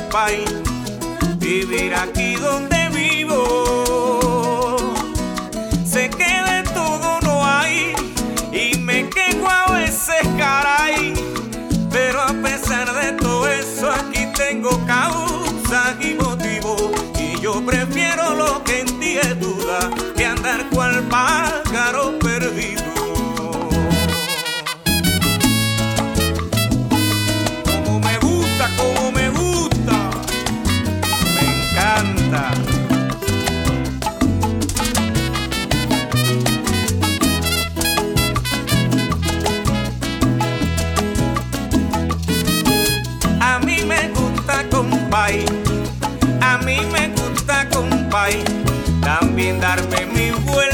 compay, vivir aquí donde vivo. Sé que de todo no hay y me quejo a veces, caray, pero a pesar de todo eso aquí tengo causa y motivo, y yo prefiero lo que en ti es duda que andar cual pájaro perdido. Como me gusta, me encanta. A mí me gusta, compay, a mí me gusta, compay, también darme mi vuelta